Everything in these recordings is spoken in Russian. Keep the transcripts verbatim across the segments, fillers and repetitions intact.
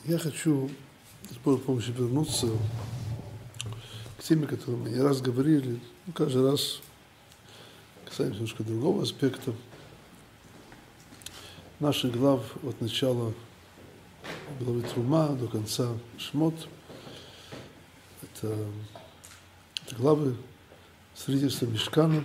Я хочу с Божьей помощью вернуться к теме, которую мы не раз говорили. Ну, каждый раз касаемся немножко другого аспекта. Наших глав от начала главы Трума до конца Шмот. Это, это главы строительства Мишкана.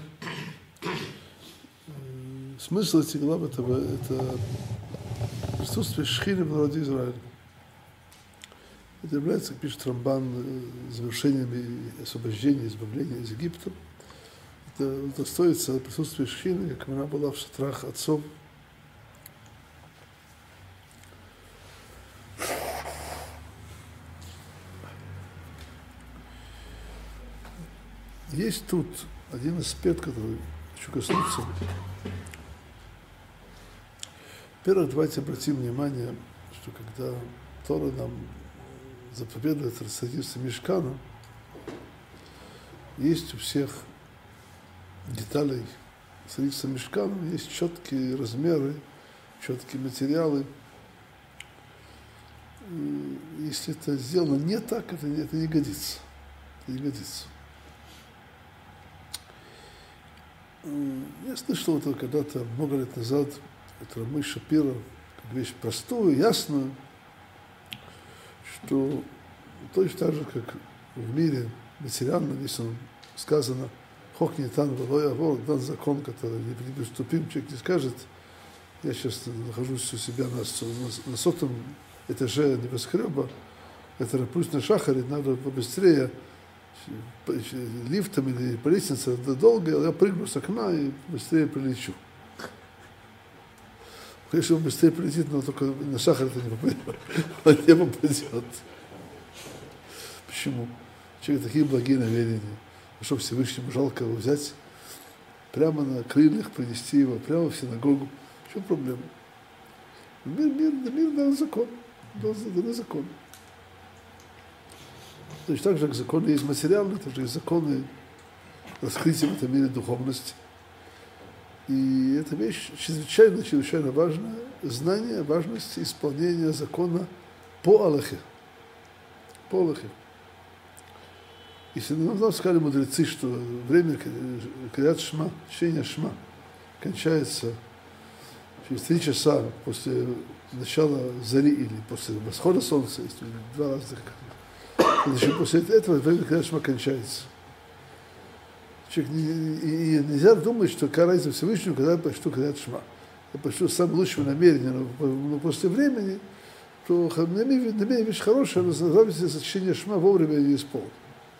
Смысл этих глав это, это присутствие Шхины в народе Израиля. Это является, как пишет Рамбан, завершением освобождения, избавления из Египта. Это достоится присутствия Шхины, как она была в шатрах отцов. Есть тут один аспект, который хочу коснуться. Во-первых, давайте обратим внимание, что когда Тора нам заповедует строительство Мишкана, есть у всех деталей строительства Мишкана, есть четкие размеры, четкие материалы. И если это сделано не так, это, это не годится. Это не годится. Я слышал это когда-то, много лет назад, это Рамой Шапира, как вещь простую, ясную, что точно так же, как в мире материально, здесь он сказано, хок не тан, валой авор, дан закон, который не приступим, человек не скажет, я сейчас нахожусь у себя на, на, на сотом этаже небоскреба, это пусть на шахаре, надо побыстрее, лифтом или по лестнице, это долго, я прыгну с окна и быстрее прилечу. Конечно, он быстрее прилетит, но только на шахар это не попадет. Он не попадет. Почему? Человек такие благие намерения. А что Всевышнему жалко его взять, прямо на крыльях принести его, прямо в синагогу. В чем проблема? Мир, мир, мир дан закон. Дан закон. Точно так же, как законы есть материальные, так же есть законы раскрытия в этом мире духовности. И эта вещь чрезвычайно, чрезвычайно важная. Знание важности исполнения закона по Аллахе. По Аллахе. Если нам сказали мудрецы, что время Крият Шма, чтения Шма, кончается через три часа после начала зари или после восхода солнца, если два раза, значит, после этого время Крият Шма кончается. Человек не, и, и нельзя думать, что какая разница Всевышнему, когда я прочту Крият Шма. Я прочту самое лучшее намерение, но, но после времени, то намерение вещь хорошая, но зависит от чтения Шма вовремя не исполнить.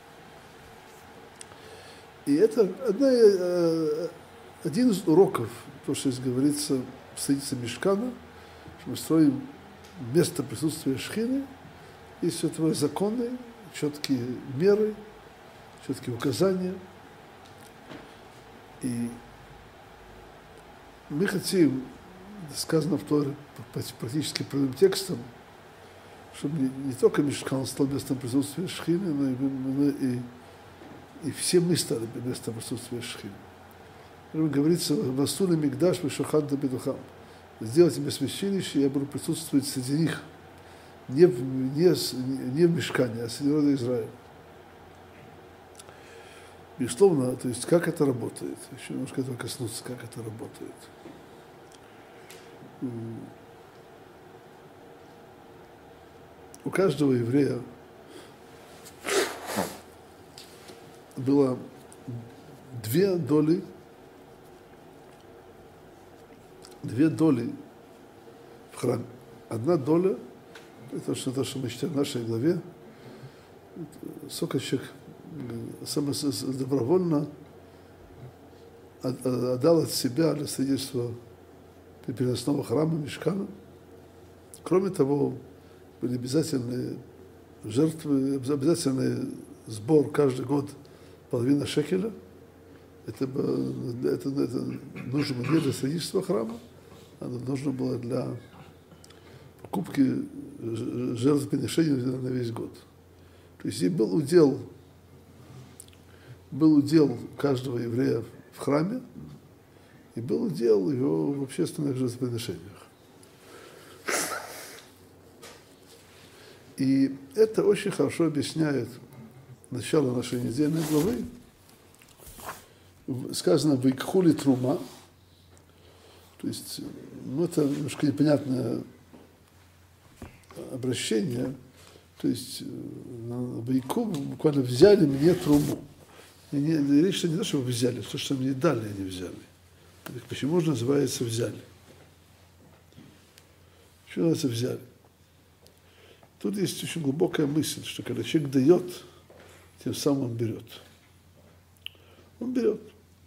И это одна, один из уроков, то, что здесь говорится в строительстве Мишкана, что мы строим место присутствия Шхины, есть у этого законы, четкие меры, четкие указания. И мы хотим, сказано в Торе, практически прямым текстом, чтобы не, не только Мишкан стал местом присутствия Шхины, но и, но и, и все мы стали местом присутствия Шхины. Говорится, «Васули мигдаш вешахан да бедухам». Сделайте мне священнище, я буду присутствовать среди них, не в, не, не в Мишкане, а среди народа Израиля. Безусловно, то есть как это работает? Еще немножко этого коснуться, как это работает. У каждого еврея было две доли, две доли в храме. Одна доля, это что, то, что мы читаем в нашей главе, сокольщик добровольно отдал от себя для строительства переносного храма Мишкана. Кроме того, были обязательные жертвы, обязательный сбор каждый год половина шекеля. Это, это, это нужно было не для строительства храма, а нужно было для покупки жертвоприношений на весь год. То есть и был удел был удел каждого еврея в храме, и был удел его в общественных жертвоприношениях. И это очень хорошо объясняет начало нашей недельной главы. Сказано «Вайкхули трума». То есть, ну, это немножко непонятное обращение. То есть, «Вайку» буквально «взяли мне труму». И не, речь не то, что взяли, то, что мне дали, они взяли. Почему же называется «взяли»? Почему называется «взяли»? Тут есть очень глубокая мысль, что когда человек дает, тем самым он берет. Он берет.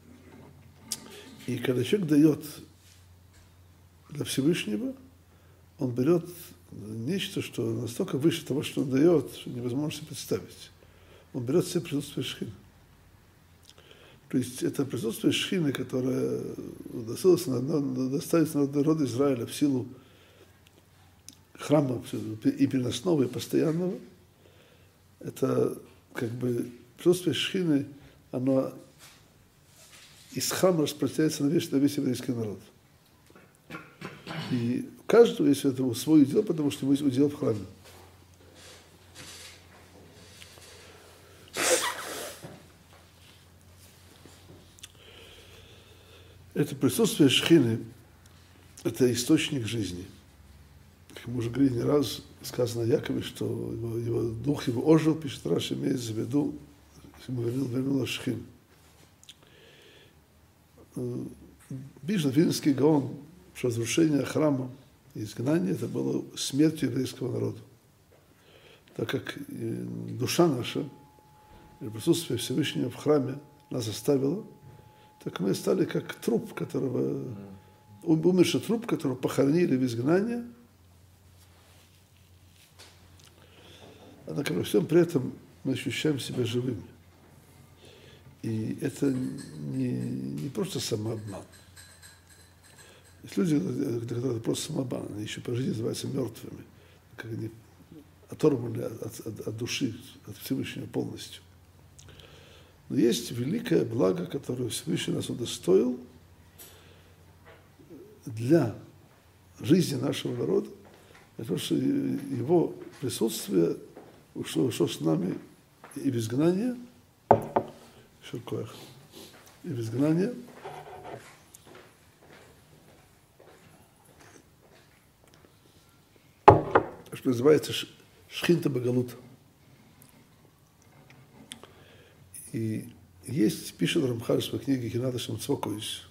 И когда человек дает для Всевышнего, он берет нечто, что настолько выше того, что он дает, что невозможно себе представить. Он берет все присутствие Шхины. То есть это присутствие Шхины, которое доставилось на народ Израиля в силу храма и переносного, и постоянного, это как бы присутствие Шхины, оно из храма распространяется на весь, на весь еврейский народ. И у каждого есть этого свой удел, потому что его есть удел в храме. Это присутствие Шхины, это источник жизни. Как мы уже говорили не раз, сказано о Якове, что его, его дух его ожил, пишет Раши, имеется в виду, ему вернул, вернула Шхин. Бишна Вильнский Гаон, что разрушение храма и изгнание это было смертью еврейского народа. Так как душа наша, присутствие Всевышнего в храме нас оставило, так мы стали как труп, которого, умерший труп, которого похоронили в изгнание. Однако во всем при этом мы ощущаем себя живыми. И это не, не просто самообман. Есть люди, которые просто самообман, они еще по жизни называются мертвыми, как они оторваны от, от, от души, от Всевышнего полностью. Но есть великое благо, которое Всевышний нас удостоил для жизни нашего народа, для того, что его присутствие ушло, ушло с нами и в изгнание, и в изгнание, что называется Шхинта Багалута. И есть, пишет Рамхаль в своей книге Кината Шамцвокойс,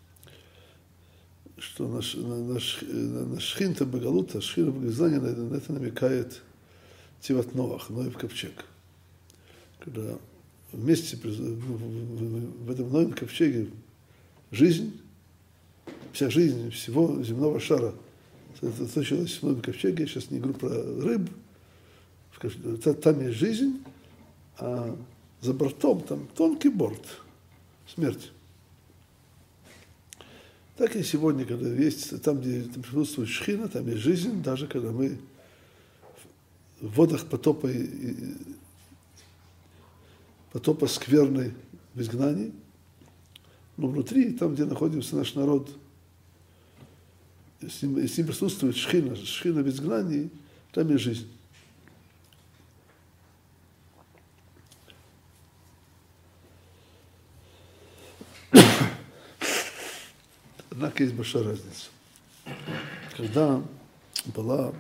что наш, наш, наш Шхинта Багалута, Шхинта Багалута, на, на это намекает Тиват Ноах, Ноев ковчег. Когда вместе в, в, в этом Ноевом ковчеге жизнь, вся жизнь всего земного шара сосредоточилась в Ноевом ковчеге. Я сейчас не говорю про рыб. Там есть жизнь, а за бортом там тонкий борт, смерть. Так и сегодня, когда есть, там, где присутствует Шхина, там есть жизнь, даже когда мы в водах потопа, потопа скверной в изгнании, но внутри, там, где находится наш народ, с ним, с ним присутствует Шхина, Шхина в изгнании, там есть жизнь. Однако есть большая разница. Когда была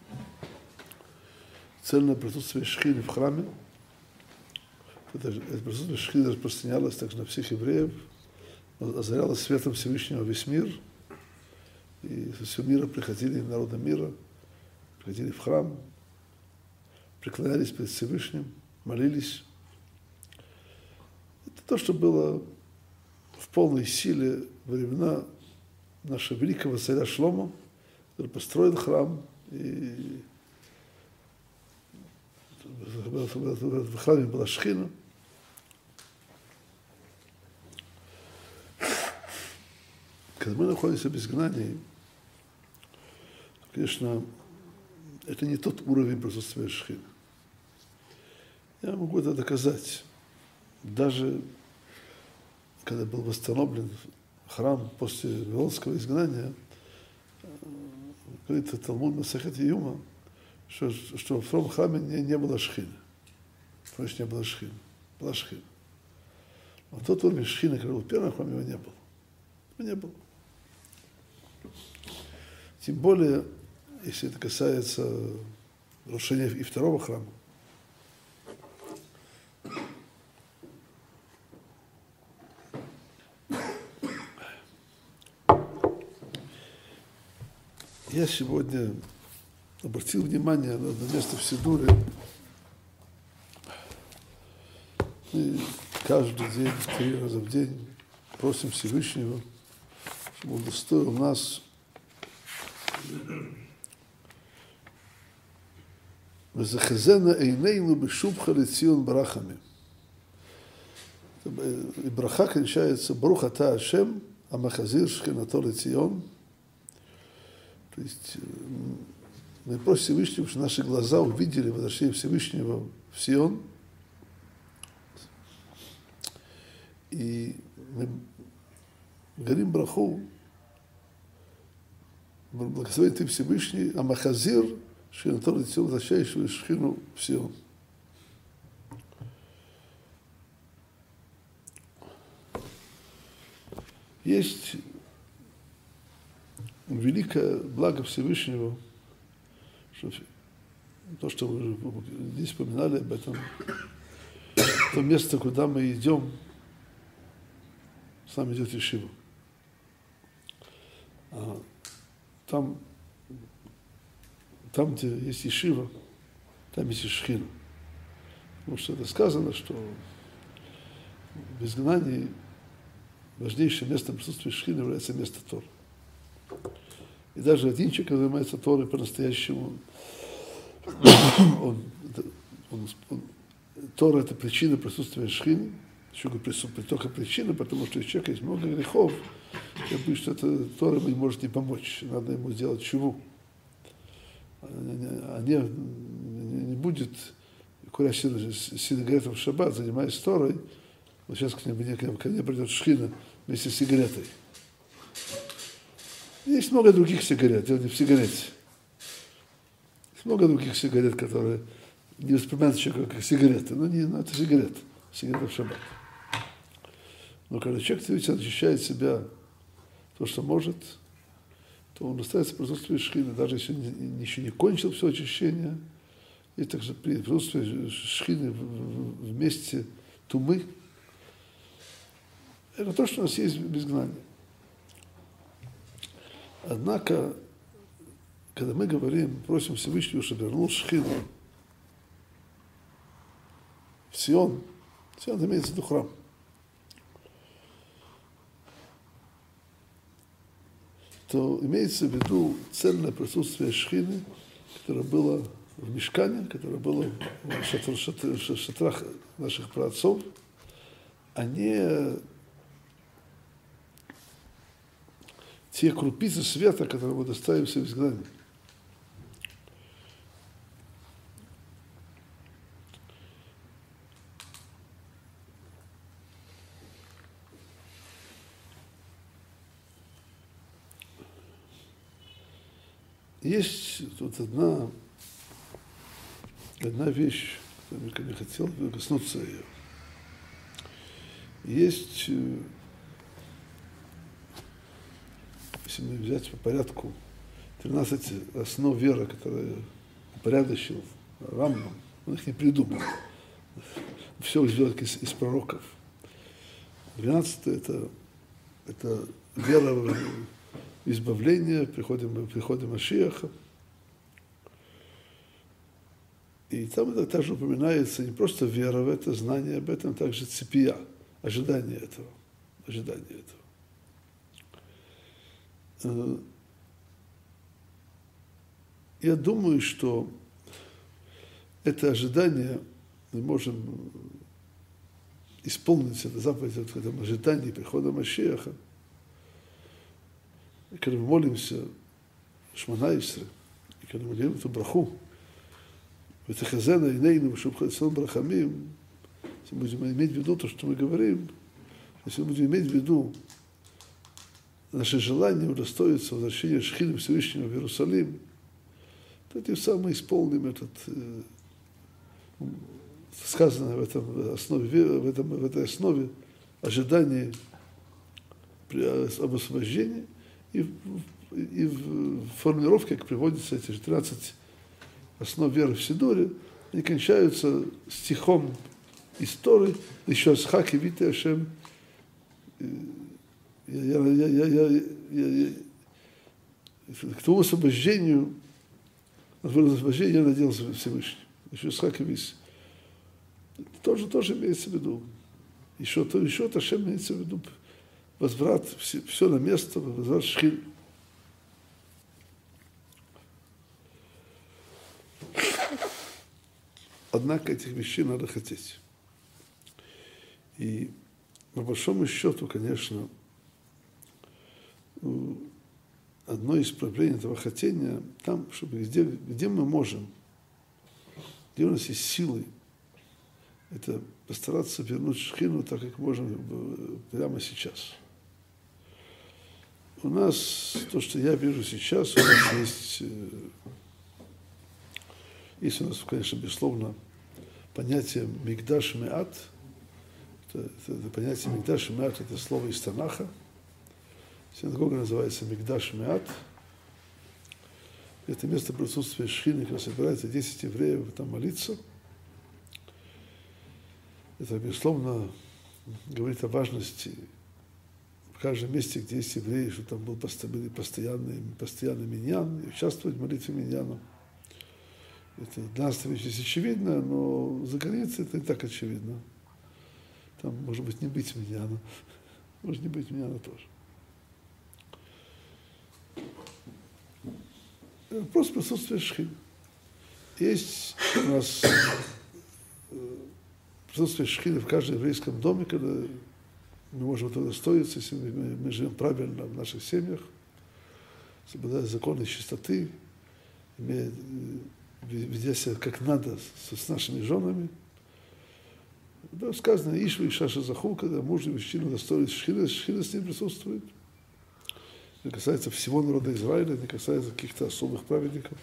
цельное присутствие Шхины в храме, это, это присутствие Шхины распространялось также на всех евреев, озарялось светом Всевышнего весь мир, и со всего мира приходили народы мира, приходили в храм, преклонялись перед Всевышним, молились. Это то, что было в полной силе во времена нашего великого царя Шломо, который построил храм, и в храме была Шхина. Когда мы находимся в изгнании, конечно, это не тот уровень присутствия Шхины. Я могу это доказать. Даже когда был восстановлен храм после Вавилонского изгнания, говорит Талмуд Масехет Юма, что, что в втором храме не, не было шхины. Короче, не было шхины. Была шхина. А тот уровень шхины, который был в первом храме, его не было. Его не было. Тем более, если это касается разрушения и второго храма. Я сегодня обратил внимание на одно место в Сидуре. Мы каждый день, три раза в день просим Всевышнего, чтобы Он удостоил нас «Везахазена эйнейну бешубха лецион барахами». И браха кончается «Барух ата Ашем, амахазир шхинато лецион». То есть мы просим Всевышнего, чтобы наши глаза увидели возвращение Всевышнего в Сион. И мы говорим браху, благословен ты Всевышний, амахазир шхинато лецион, возвращающего шхину в Сион. Есть великое благо Всевышнего, что то, что мы здесь вспоминали об этом, то место, куда мы идем, с нами идет Ешива. А там, там, где есть Ешива, там есть и Шхина. Потому что это сказано, что в изгнании важнейшим местом присутствия Шхины является место Торы. И даже один человек, который занимается Торой по-настоящему, он, он, он, Тора – это причина присутствия Шхины, еще только причина, потому что у человека есть много грехов, я боюсь, что это Тора ему не может не помочь, надо ему сделать чуву. А не, не, не будет, куря сигарету в шаббат, занимаясь Торой, вот сейчас к нему ко мне придет Шхина вместе с сигаретой. Есть много других сигарет, дело не в сигарете. Есть много других сигарет, которые не воспринимаются человека как сигареты, но не, ну, это сигарета, сигарета в шаббат. Но когда человек очищает себя то, что может, то он остается в присутствии Шхины, даже если он еще не кончил все очищение, и также при присутствии Шхины в, в месте тумы. Это то, что у нас есть в изгнании. Однако, когда мы говорим, просим Всевышнего, чтобы вернул Шхину в Сион, Сион имеется в виду храм. То имеется в виду цельное присутствие Шхины, которое было в Мишкане, которое было в шатр, шатр, шатрах наших праотцов, а не те крупицы света, которые мы доставимся в изгнание. Есть тут одна, одна вещь, которую я хотел бы коснуться ее. Есть, если мы взять по порядку тринадцать основ веры, которые упорядочил Рамбам, он их не придумал. Все сделал из, из пророков. двенадцатое это, это вера в избавление, приходим, приходим Машиаха. И там это также упоминается не просто вера в это, знание об этом, также цепия, ожидание этого, ожидание этого. Я думаю, что это ожидание мы можем исполнить, это заповедь в этом ожидании прихода Машиаха. И когда мы молимся Шмона Исре, и когда мы говорим эту браху, «Вэтахазена инейну шубхацон брахамим», если мы будем иметь в виду то, что мы говорим, если мы будем иметь в виду наше желание удостоиться возвращения Шхины Всевышнего в Иерусалим, то тем самым мы исполним этот, э, сказанное в, этом основе, в, этом, в этой основе ожидание об освобождении, и, и в формулировке, как приводятся эти же тринадцать основ веры в Сидуре, они кончаются стихом из Торы, еще с хаки вите Ашем. Я, я, я, я, я, я, я, к тому освобождению, освобождению я надеялся Всевышний. Еще с хаки вис. Тоже, тоже имеется в виду. Еще то, еще то, Ашем имеется в виду. Возврат, все, все на место, возврат шхин. Однако этих вещей надо хотеть. И по большому счету, конечно, одно из проблем этого хотения там, чтобы где, где мы можем, где у нас есть силы, это постараться вернуть шхину так, как можем прямо сейчас. У нас, то, что я вижу сейчас, у нас есть, есть у нас, конечно, безусловно, понятие мигдаш меат. Это, это, это понятие мигдаш меат, это слово из Танаха. Синагога называется мигдаш меат. Это место присутствия шхины, когда собирается десять евреев там молиться. Это, безусловно, говорит о важности в каждом месте, где есть евреи, что там был постоянный, постоянный миньян, и участвовать в молитве миньяна. Это для нас это вещь очевидно, но за границей это не так очевидно. Там, может быть, не быть миньяна. Может не быть миньяна тоже. Просто присутствие шхин. Есть у нас присутствие шхины в каждом еврейском доме, когда мы можем этого достоиться, если мы, мы живем правильно в наших семьях, соблюдая законы чистоты, имея, ведя себя как надо с, с нашими женами. Да, сказано, Ишва и Шаша Заху, когда муж и мужчина достоин шхины, шхина с ним присутствует. Это касается всего народа Израиля, не касается каких-то особых праведников.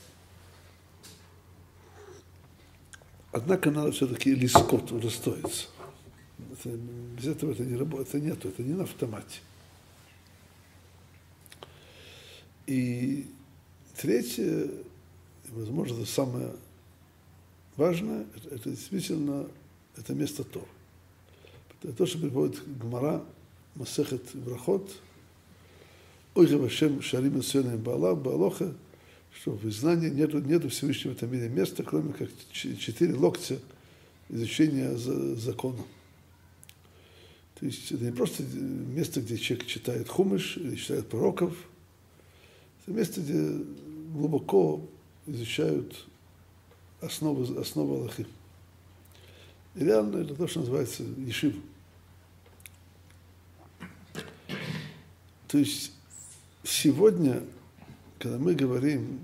Однако надо все-таки лискот удостоиться. Это, без этого это не работает, это нет, это не на автомате. И третье, возможно, это самое важное, это, это действительно это место Тор. Это то, что приводит Гмара, Масехет Брахот, Ой, Гавашем Шарим Исуэна Баалах, Баалоха, что в знании нету, нету Всевышнего в этом мире места, кроме как четыре локтя изучения закона. То есть это не просто место, где человек читает хумыш или читает пророков. Это место, где глубоко изучают основы, основы Аллахи. И реально это то, что называется ешив. То есть сегодня, когда мы говорим,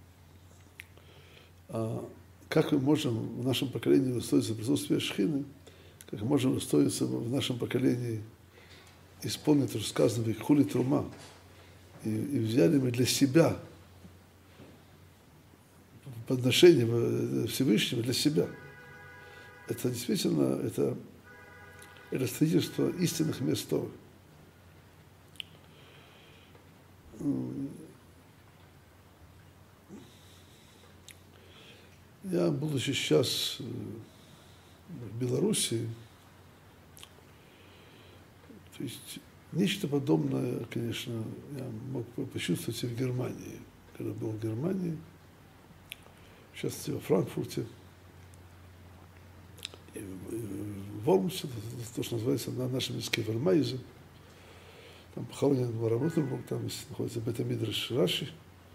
как мы можем в нашем поколении удостоиться присутствия шхины, как мы можем удостоиться в нашем поколении исполнить то, что сказано в Хули Трума, и, и взяли мы для себя подношение Всевышнего для себя. Это действительно, это, это строительство истинных мест Торы. Я, будучи сейчас в Белоруссии, то есть нечто подобное, конечно, я мог почувствовать и в Германии, когда был в Германии, сейчас во Франкфурте, и в Вормсе, то, что называется на нашем языке Вермайзе, там похоронен Варамотенбург, там находится Бет-Мидраш Раши,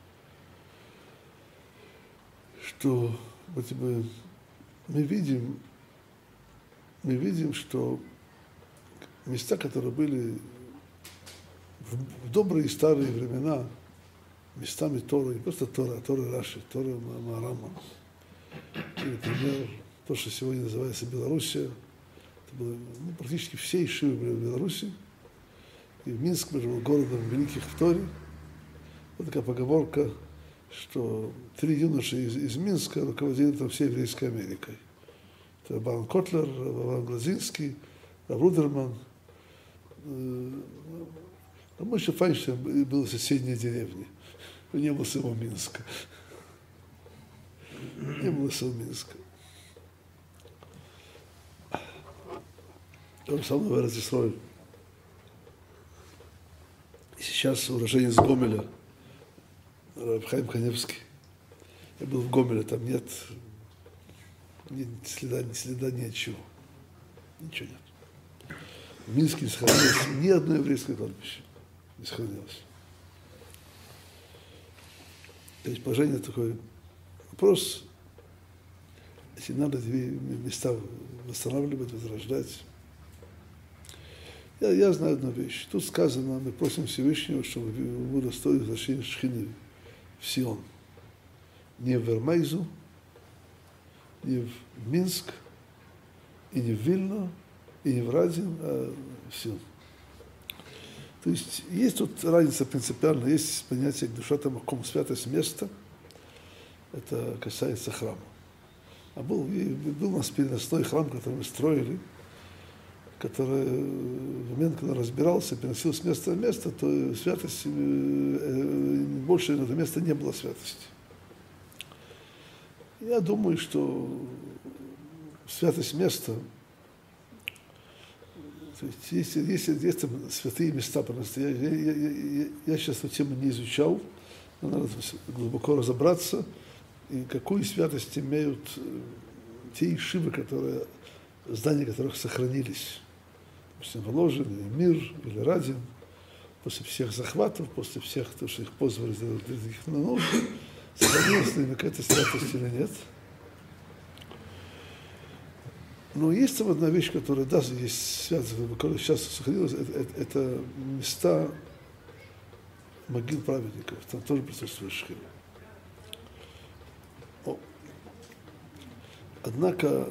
что вот мы, мы видим, мы видим, что места, которые были в, в добрые старые времена местами Торы, не просто Тора, а Тора Раши, Тора Маарама. Например, то, что сегодня называется Белоруссия, это было, ну, практически все ешивы были в Беларуси. И в Минск был городом великих в Торе. Вот такая поговорка, что три юноши из, из Минска руководили там всей еврейской Америкой. Это Барон Котлер, Авраам Глазинский, Рав Рудерман. А Моше Файнштейн был в соседней деревне. Не было самого Минска. Не было самого Минска. Он сам в Эрец-Исроэль. Сейчас уроженец Гомеля, Рав Хаим Каневский. Я был в Гомеле, там нет, нет следа, ни следа, ничего. Ничего нет. В Минске не сохранилось ни одно еврейское кладбище. Не сохранилось. То есть положение такой вопрос, если надо две места восстанавливать, возрождать. Я, я знаю одну вещь. Тут сказано, мы просим Всевышнего, чтобы мы удостоили возвращения Шхины в Сион. Не в Вермайзу, не в Минск, и не в Вильно, и не в Радин, а в Сион. То есть есть тут разница принципиальная, есть понятие душа тамаком, святость места, это касается храма. А был, был у нас переносной храм, который мы строили, который в момент, когда разбирался, переносил с места на место, то святость, больше на это место не было святости. Я думаю, что святость места, то есть, если, если есть там святые места, просто я, я, я, я, я сейчас эту тему не изучал, но надо глубоко разобраться, и какую святость имеют те ишивы, которые, здания которых сохранились. Допустим, Воложин, или Мир, или Радин, после всех захватов, после всех, то, что их позвали сделать для их нужд, сохранилась ли какая-то святость или нет. Но есть там одна вещь, которая даже есть святость, которая сейчас сохранилась, это, это, это места могил праведников, там тоже присутствует Шхина. Однако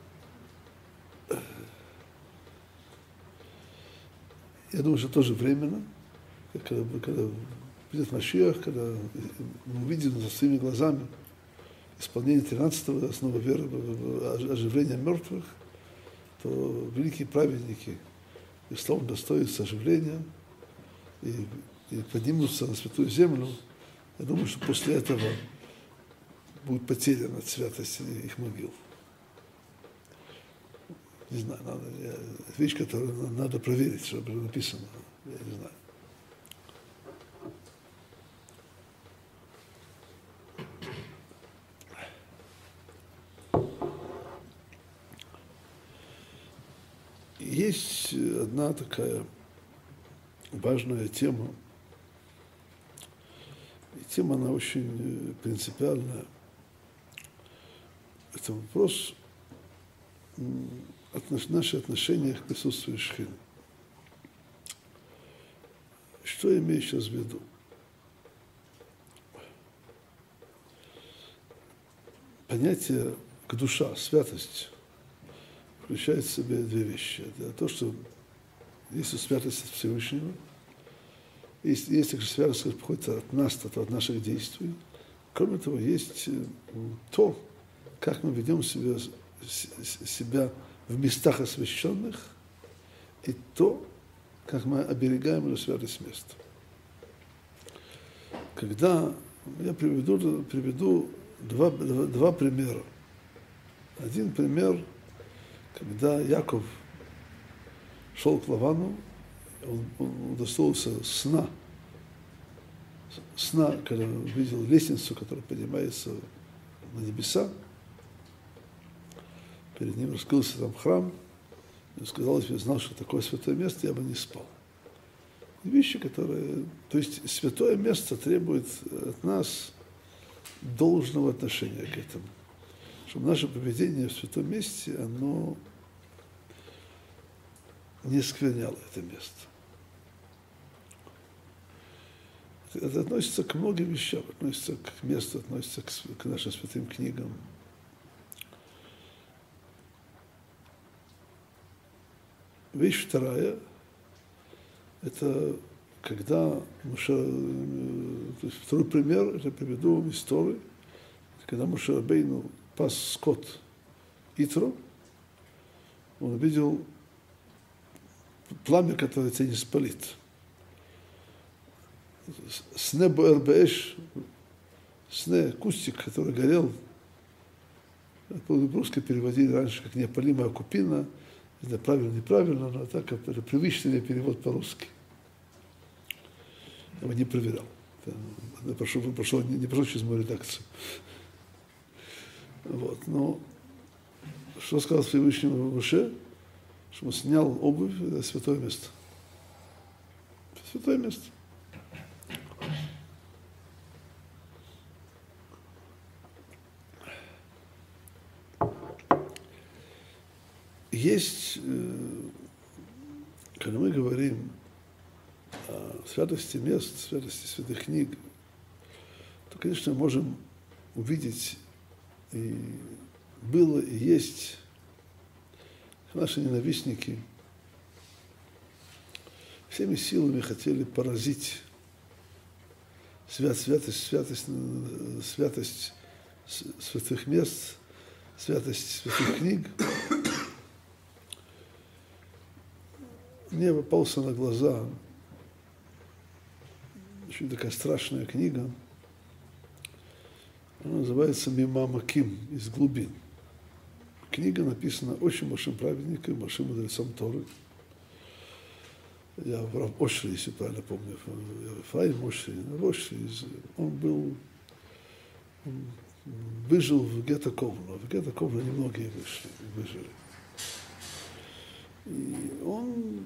я думаю, что тоже временно, когда, когда придет Машиах, когда мы увидим за своими глазами исполнение тринадцатого основы веры, оживление мертвых, то великие праведники, их словом достоятся оживления и, и поднимутся на святую землю. Я думаю, что после этого будет потеряна святость их могил. Не знаю, надо, я, вещь, которую надо проверить, что было написано. Я не знаю. Есть одна такая важная тема. И тема, она очень принципиальная. Это вопрос отнош, наши отношения к присутствию Шхины. Что я имею сейчас в виду? Понятие к душа, святость, включает в себя две вещи. Это то, что есть святость от Всевышнего, есть, есть также святость, которая приходит от нас, от наших действий. Кроме того, есть то, как мы ведем себя, себя в местах освященных, и то, как мы оберегаем эту святость места. Когда я приведу, приведу два, два, два примера. Один пример, когда Яков шел к Лавану, он, он удостоился сна, сна, когда он видел лестницу, которая поднимается на небеса. Перед ним раскрылся там храм, и он сказал, если бы я знал, что такое святое место, я бы не спал. И вещи, которые... То есть святое место требует от нас должного отношения к этому. Чтобы наше поведение в святом месте, оно не скверняло это место. Это относится к многим вещам, относится к месту, относится к, к нашим святым книгам. Вещь вторая – это когда Моше, то есть второй пример, это приведу вам историю, когда Моше Рабейну пас скот Итро, он увидел пламя, которое тебя не спалит. Сне Боэр-Бэш, сне, кустик, который горел, по-русски переводили раньше как неопалимая купина, не знаю, правильно, неправильно, но так это привычный перевод по-русски. Я его не проверял. Я прошу, прошу, не, не прошу через мою редакцию. Вот. Но что сказал Всевышнему Моше? Что он снял обувь, это святое место. Святое место. Есть, когда мы говорим о святости мест, святости святых книг, то, конечно, мы можем увидеть, и было, и есть наши ненавистники всеми силами хотели поразить свят, святость, святость, святость святых мест, святость святых книг. Мне попался на глаза очень такая страшная книга. Она называется «Мимам Аким» из глубин. Книга написана очень большим праведником, большим мудрецом Торы. Я в Ошри, если правильно помню, Ефраим Ошри, Ошри, он был, он выжил в гетто Ковна. В гетто Ковна немногие вышли, выжили. И он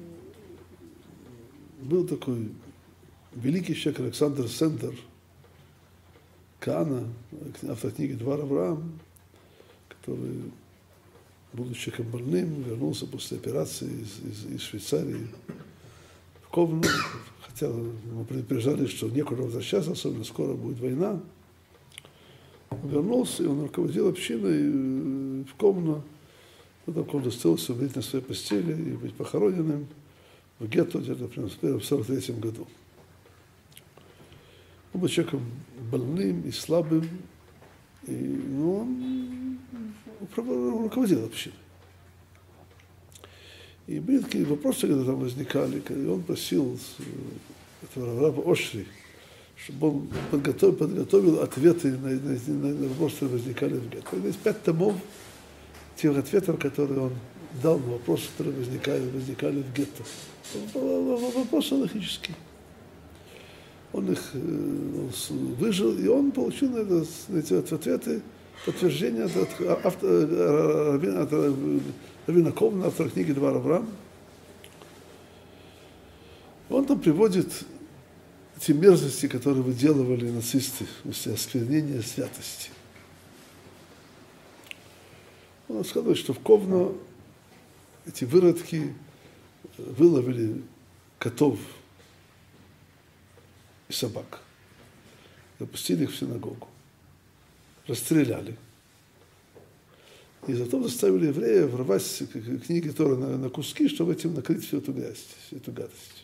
был такой великий человек Александр Сендер, Каана, автор книги «Двар Авраам», который, будучи человеком больным, вернулся после операции из, из, из Швейцарии в Ковну, хотя ему предупреждали, что некуда возвращаться, особенно скоро будет война. Он вернулся, и он руководил общиной в Ковну. Потом он удостоился умереть на своей постели и быть похороненным в гетто где-то в сорок третьем году. Он был человеком больным и слабым, и ну, он руководил общиной. И были такие вопросы, когда там возникали, и он просил этого раба Ошри, чтобы он подготовил, подготовил ответы на, на, на вопросы, которые возникали в гетто. Есть пять томов тех ответов, которые он дал на вопросы, которые возникали, возникали в гетто. Вопросы логические. Он их он выжил, и он получил на, это, на эти ответы подтверждение от, от, от, от Равина Ковна, автора книги «Двар Авраам». Он там приводит те мерзости, которые выделывали нацисты, осквернение святости. Он рассказывает, что в Ковно эти выродки выловили котов и собак, запустили их в синагогу, расстреляли. И затем заставили евреев рвать книги Торы на, на куски, чтобы этим накрыть всю эту грязь, всю эту гадость.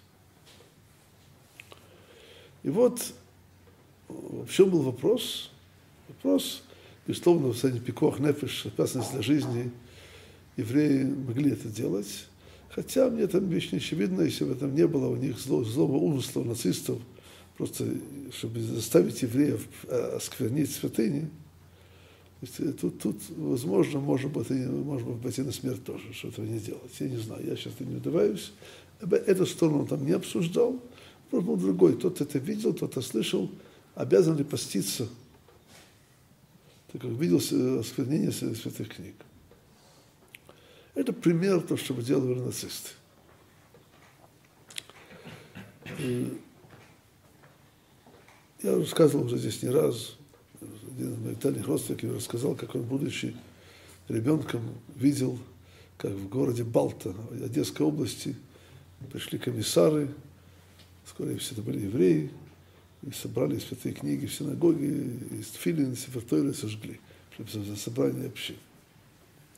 И вот в чем был вопрос? Вопрос, безусловно, в состоянии пикох нефеш, опасность для жизни, евреи могли это делать. Хотя мне там вещь не очевидна, если бы этом не было у них зло, злого умысла у нацистов, просто чтобы заставить евреев осквернить святыни. Тут, тут возможно, может быть, может быть, пойти на смерть тоже, что этого не делать. Я не знаю, я сейчас не удивляюсь. Эту сторону он там не обсуждал, просто был другой. Тот это видел, тот это слышал, обязан ли поститься, так как видел осквернение святых книг. Это пример того, что делали нацисты. И я рассказывал уже здесь не раз. Один из моих дальних родственников рассказал, как он, будучи ребенком, видел, как в городе Балта, Одесской области, пришли комиссары, вскоре все это были евреи, и собрали святые книги в синагоге, и тфилин, сефер Тойры сожгли, чтобы за собрание общин.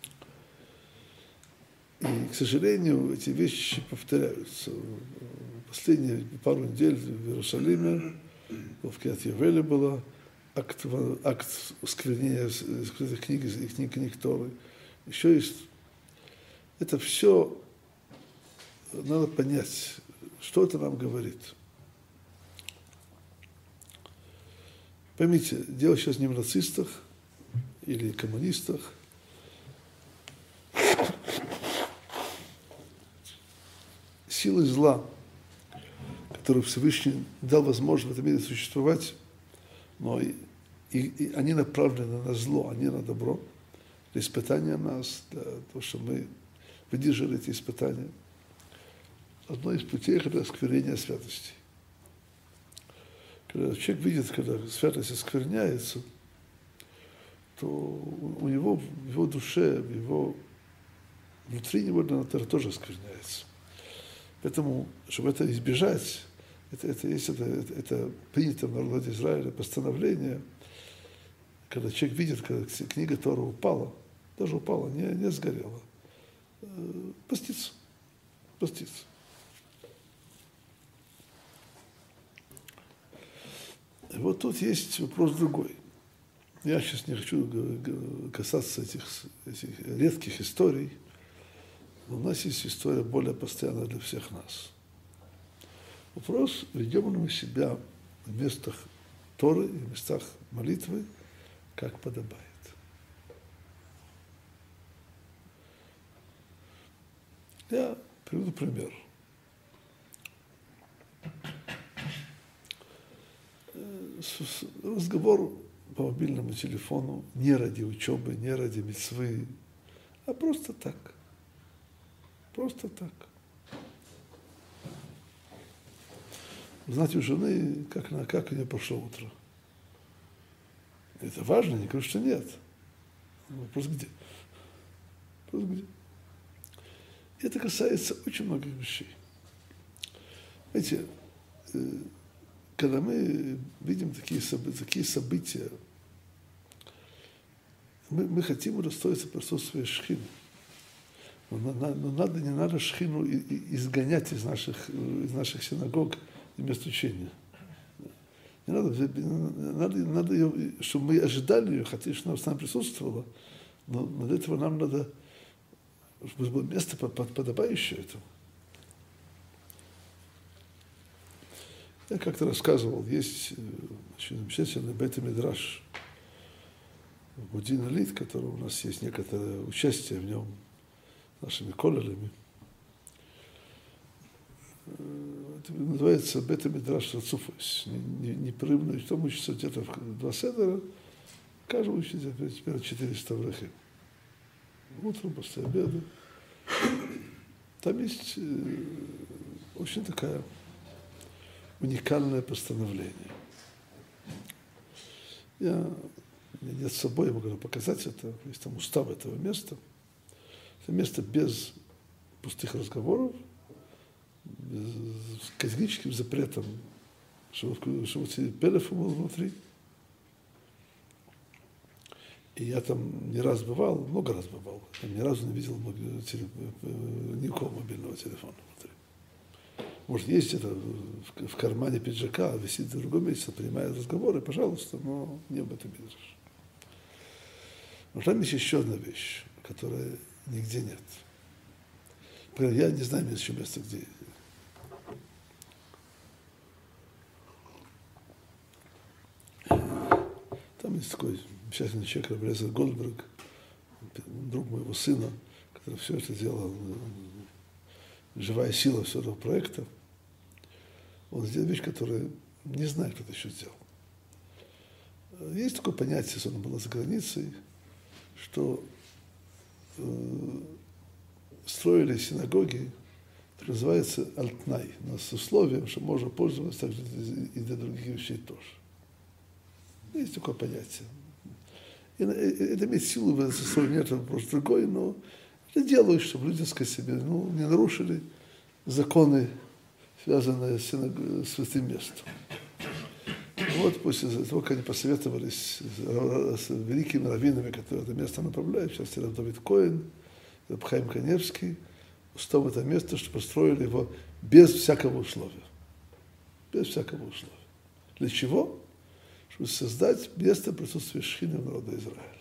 И, к сожалению, эти вещи повторяются. последние пару недель в Иерусалиме, в Кирьят-Йовеле было акт, акт сквернения скрытых книг и книг, книг Торы. Еще есть. Это все надо понять, что это нам говорит. Поймите, дело сейчас не в нацистах или коммунистах. Силы зла, которые Всевышний дал возможность в этом мире существовать, но и, и, и они направлены на зло, а не на добро. Для испытания нас, для того, чтобы мы выдержали эти испытания. Одно из путей – это осквернение святости. Когда человек видит, когда святость оскверняется, то у него, в его душе, в его, внутри него это тоже оскверняется. Поэтому, чтобы это избежать, это, это, есть, это, это, это принято в народе Израиля постановление, когда человек видит, когда книга Тора упала, даже упала, не, не сгорела, поститься, поститься. И вот тут есть вопрос другой. Я сейчас не хочу касаться этих, этих редких историй, но у нас есть история более постоянная для всех нас. Вопрос, ведем ли мы себя в местах Торы и в местах молитвы, как подобает. Я приведу пример. Разговор по мобильному телефону не ради учебы, не ради мицвы, а просто так. Просто так. Узнать у жены, как, на, как у нее прошло утро. Это важно, не говорю, что нет. Вопрос где? Вопрос где? Это касается очень многих вещей. Знаете, когда мы видим такие события, такие события мы, мы хотим удостоиться присутствия шхины. Но, но, но надо, не надо шхину изгонять из наших, из наших синагог и мест учения. Не надо, надо, надо ее, чтобы мы ожидали ее, хотели, чтобы она с нами присутствовала, но для этого нам надо, чтобы было место подобающее этому. Я как-то рассказывал, есть очень замечательный бейт-мидраш в Модин-Элит, который у нас есть некоторое участие в нем нашими коллелями. Это называется бейт-мидраш Рацуфос. Непрерывно, что учится где-то в два седера, каждый учится теперь четыреста врахим. Утром, после обеда. Там есть очень такая уникальное постановление. Я, у меня нет с собой, я могу показать это, есть там устав этого места. Это место без пустых разговоров, с категорическим запретом, чтобы, чтобы телефон был внутри. И я там не раз бывал, много раз бывал, я ни разу не видел никакого мобильного телефона внутри. Может, есть это в кармане пиджака, висит в другом месте, принимает разговоры, пожалуйста, но не об этом мидраш. Но там есть еще одна вещь, которая нигде нет. Я не знаю еще места, где. Там есть такой замечательный человек, Рабелезер Гольдберг, друг моего сына, который все это делал, живая сила всего этого проекта. Он сделал вещь, которую не знаю, кто это еще сделал. Есть такое понятие, если оно было за границей, что э, строили синагоги, которые называются альтнай, но с условием, что можно пользоваться также и для других вещей тоже. Есть такое понятие. И это имеет силу в состоянии, это вопрос другой, но это делают, чтобы люди, сказать себе, ну, не нарушили законы, связанные с, с святым местом. Вот после того, как они посоветовались с, с великими раввинами, которые это место направляют, сейчас это Давид Коэн, Раб Хаим Каневский, устав это место, что построили его без всякого условия. без всякого условия. Для чего? Чтобы создать место присутствия Шхины в народе Израиля.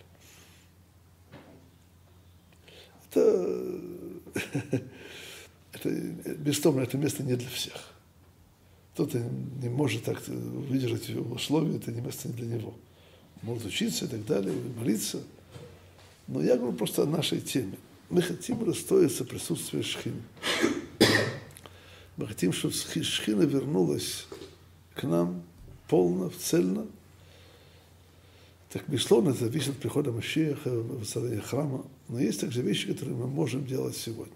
Это, это, безусловно, это место не для всех. Кто-то не может так выдержать его условия, это не место не для него. Может учиться и так далее, молиться. Но я говорю просто о нашей теме. Мы хотим расстроиться присутствие Шхины. Мы хотим, чтобы Шхина вернулась к нам полно, цельно. Так, безусловно, это зависит от прихода Машиаха, воцарения храма. Но есть также вещи, которые мы можем делать сегодня.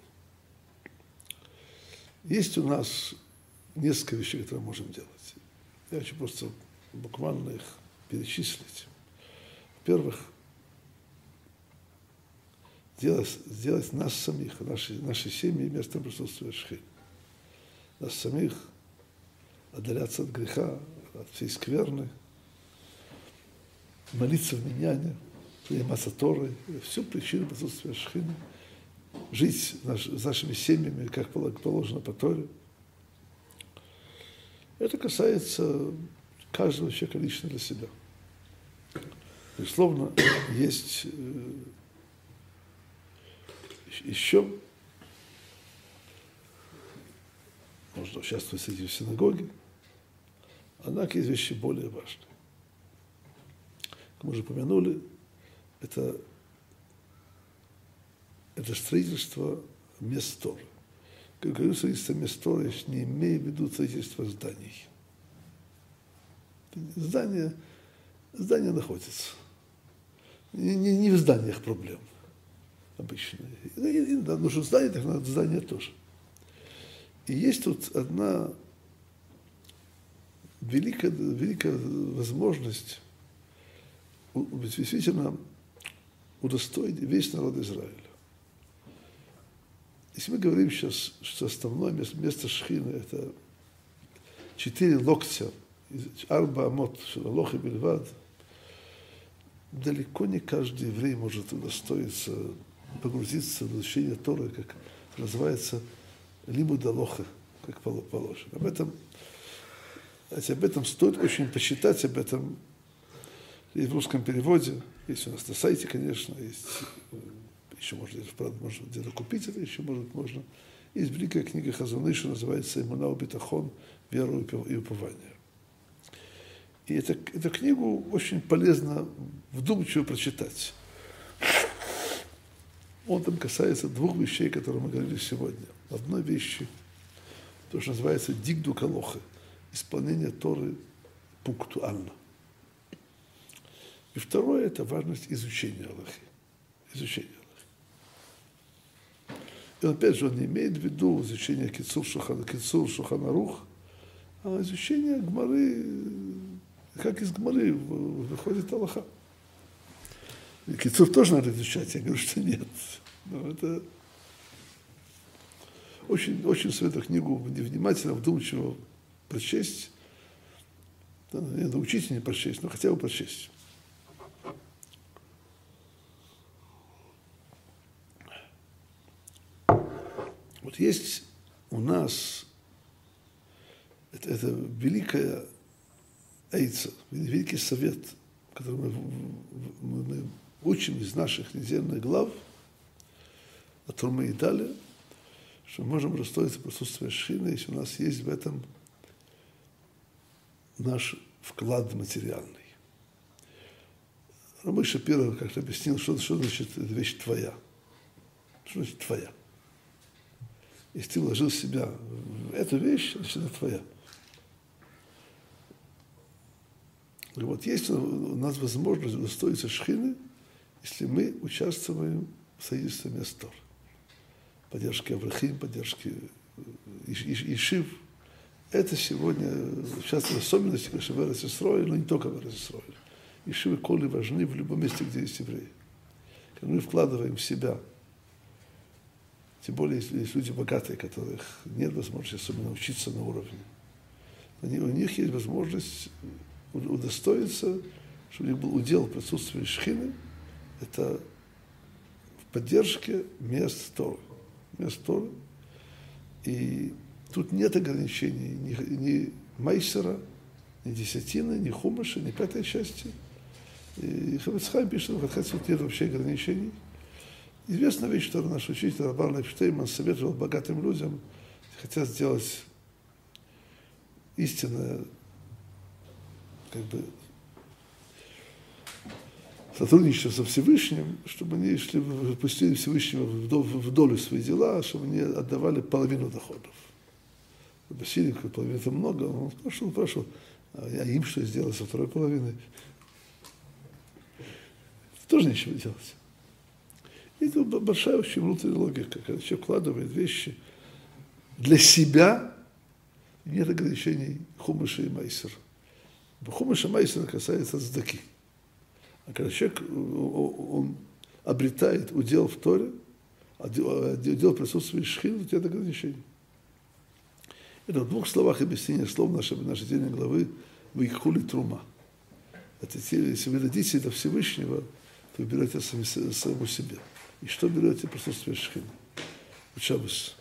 Есть у нас несколько вещей, которые мы можем делать. Я хочу просто буквально их перечислить. Во-первых, сделать, сделать нас самих, наши, наши семьи местом присутствия Шхины. Нас самих отдаляться от греха, от всей скверны, молиться в миньяне, заниматься Торой, всю причину присутствия Шхины, жить наш, с нашими семьями, как положено по Торе. Это касается каждого человека лично для себя. Безусловно, есть еще, можно участвовать в синагоге, однако есть вещи более важные. Как мы уже упомянули, это, это строительство мест Торы. Как говорю, строительство мест Торы, я не имею в виду строительство зданий. Здание, здание находится. Не, не, не в зданиях проблем обычно. Да, нужно здание, так надо здание тоже. И есть тут одна великая, великая возможность действительно удостоить весь народ Израиля. Если мы говорим сейчас, что основное место, место Шхины – это четыре локтя, арба амот, шалалох и бельвад, далеко не каждый еврей может удостоиться, погрузиться в изучение Торы, как называется, лимуд алоха, как положено. Об этом, об этом стоит очень почитать, об этом и в русском переводе, есть у нас на сайте, конечно, есть, еще можно, правда, можно где-то купить это, еще может, можно. Есть великая книга Хазон Иша, называется «Эмуна убитахон», «Вера и упование». И это, эту книгу очень полезно вдумчиво прочитать. Он там касается двух вещей, которые мы говорили сегодня. Одной вещи, то, что называется дигдук алоха, исполнение Торы пунктуально. И второе – это важность изучения Аллахи. Изучение Аллахи. И опять же, он не имеет в виду изучение Кицур Шулхан, Кицур Шулхан Арух, а изучение Гмары, как из Гмары выходит Аллаха. И Кицур тоже надо изучать, я говорю, что нет. Но это очень, очень советую книгу внимательно, вдумчиво прочесть. Не научить не прочесть, но хотя бы прочесть. Вот есть у нас это, это великая эйца, великий совет, который мы, мы, мы учим из наших недельных глав, о Турме и далее, что мы можем расстроиться присутствие Шхины, если у нас есть в этом наш вклад материальный. Рабби Шапира как-то объяснил, что, что значит эта вещь твоя. Что значит твоя? Если ты вложил себя в эту вещь, значит, это твоя. И вот есть у нас возможность удостоиться Шхины, если мы участвуем в строительстве мест Тор. Поддержки Аврахим, поддержки Ишив. Это сегодня, сейчас в особенности, конечно, в Эрец-Исроэль, но не только в Эрец-Исроэль. Ишивы коли важны в любом месте, где есть евреи. Когда мы вкладываем в себя, тем более, если есть люди богатые, которых нет возможности особенно учиться на уровне. Они, у них есть возможность удостоиться, чтобы у них был удел присутствия Шхины, это в поддержке мест Торы. Мест Торы. И Тут нет ограничений ни, ни майсера, ни десятины, ни хумаша, ни пятой части. И Хафец Хаим пишет, что в Хатхацут нет вообще ограничений. Известная вещь, что наш учитель Рабан Лейб Штейнман советовал богатым людям, хотят сделать истинное, как бы, сотрудничество со Всевышним, чтобы они шли, пустили Всевышнего в долю свои дела, чтобы они отдавали половину доходов. Попросили, половину это много, он спрашивал, спрашивал, а им что сделать со второй половиной? Тоже ничего делать. И это большая очень внутренняя логика, когда человек вкладывает вещи для себя, нет ограничений хумыша и майсера. Хумыша и майсера касается цдаки. А когда человек, он обретает удел в Торе, удел присутствия Шхины, то нет ограничений. Это в двух словах объяснение слов нашей, нашей недельной главы «Ваикхули трума». Это, если вы дадите до Всевышнего, то вы берете сами, самому себе. И что берете? Присутствие Шхины. Шаббас.